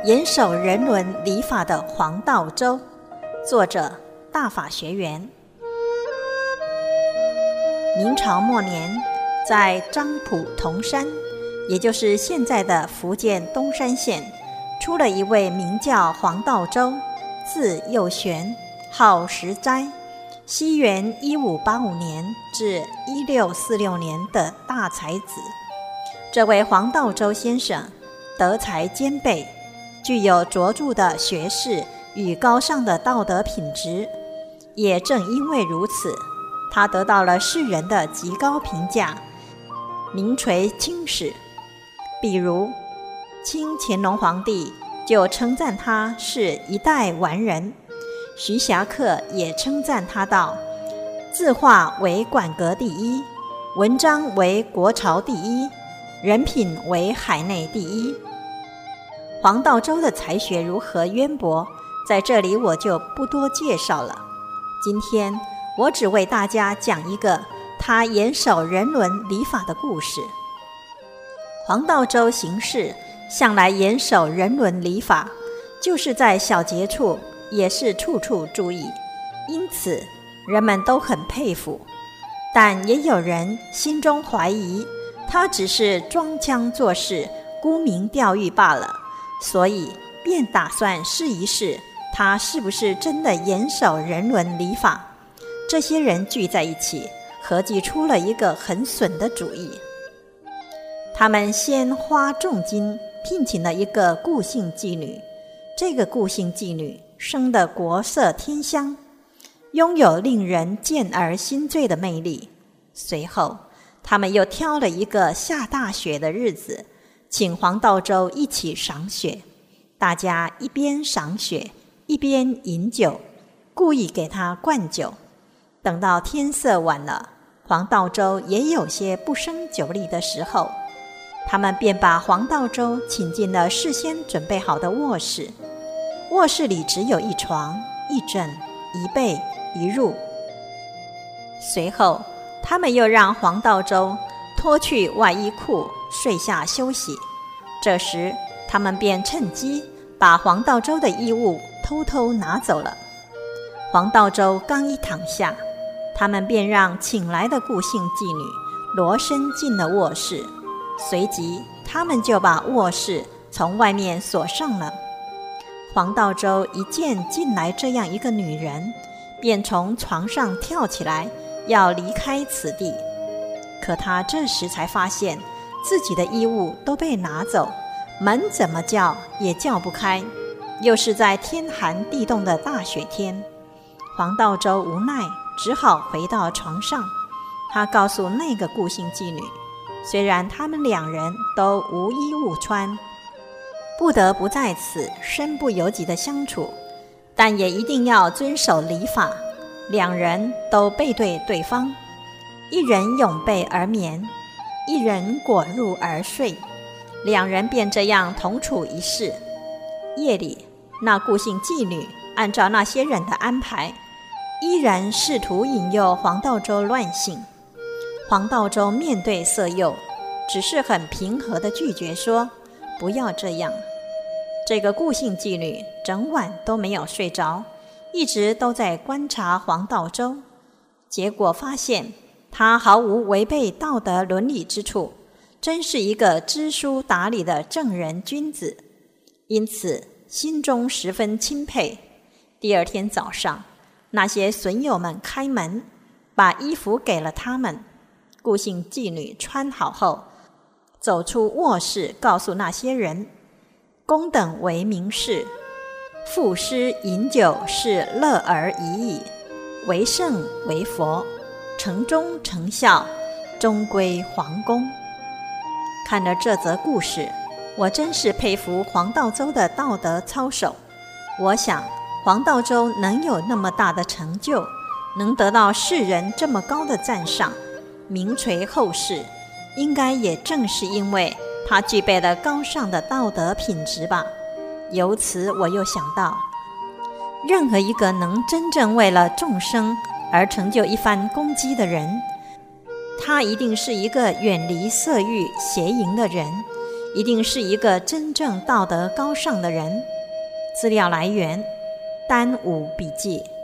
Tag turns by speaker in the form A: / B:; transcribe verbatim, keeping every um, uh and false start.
A: 严守人伦礼法的黄道周。作者大法学园。明朝末年，在漳浦铜山，也就是现在的福建东山县，出了一位名叫黄道周，字佑玄，号石斋，西元一五八五年至一六四六年的大才子。这位黄道周先生德才兼备，具有卓著的学识与高尚的道德品质。也正因为如此，他得到了世人的极高评价，名垂青史。比如清乾隆皇帝就称赞他是一代完人，徐霞客也称赞他道：字画为馆阁第一，文章为国朝第一，人品为海内第一。黄道周的才学如何渊博，在这里我就不多介绍了。今天我只为大家讲一个他严守人伦礼法的故事。黄道周行事向来严守人伦礼法，就是在小节处也是处处注意，因此人们都很佩服。但也有人心中怀疑，他只是装腔作势，沽名钓誉罢了，所以便打算试一试他是不是真的严守人伦礼法。这些人聚在一起，合计出了一个很损的主意。他们先花重金聘请了一个顾姓妓女，这个顾姓妓女生得国色天香，拥有令人见而心醉的魅力。随后他们又挑了一个下大雪的日子，请黄道周一起赏雪。大家一边赏雪一边饮酒，故意给他灌酒。等到天色晚了，黄道周也有些不胜酒力的时候，他们便把黄道周请进了事先准备好的卧室。卧室里只有一床、一枕、一被、一褥。随后他们又让黄道周脱去外衣裤睡下休息。这时他们便趁机把黄道周的衣物偷偷拿走了。黄道周刚一躺下，他们便让请来的顾姓妓女裸身进了卧室，随即他们就把卧室从外面锁上了。黄道周一见进来这样一个女人，便从床上跳起来要离开此地。可他这时才发现自己的衣物都被拿走，门怎么叫也叫不开，又是在天寒地冻的大雪天。黄道周无奈，只好回到床上。他告诉那个顾姓妓女，虽然他们两人都无衣物穿，不得不在此身不由己的相处，但也一定要遵守礼法。两人都背对对方，一人拥被而眠，一人裹褥而睡，两人便这样同处一室。夜里，那顾姓妓女按照那些人的安排，依然试图引诱黄道周乱性。黄道周面对色诱，只是很平和地拒绝说：不要这样。这个顾姓妓女整晚都没有睡着，一直都在观察黄道周，结果发现他毫无违背道德伦理之处，真是一个知书达理的正人君子，因此心中十分钦佩。第二天早上，那些损友们开门，把衣服给了他们。顾姓妓女穿好后，走出卧室，告诉那些人：公等为名士，赋诗饮酒是乐而已矣，为圣为佛，成忠成孝，终归皇宫。看了这则故事，我真是佩服黄道周的道德操守。我想黄道周能有那么大的成就，能得到世人这么高的赞赏，名垂后世，应该也正是因为他具备了高尚的道德品质吧。由此我又想到，任何一个能真正为了众生而成就一番功绩的人，他一定是一个远离色欲邪淫的人， 一定是一个真正道德高尚的人。资料来源：丹武笔记。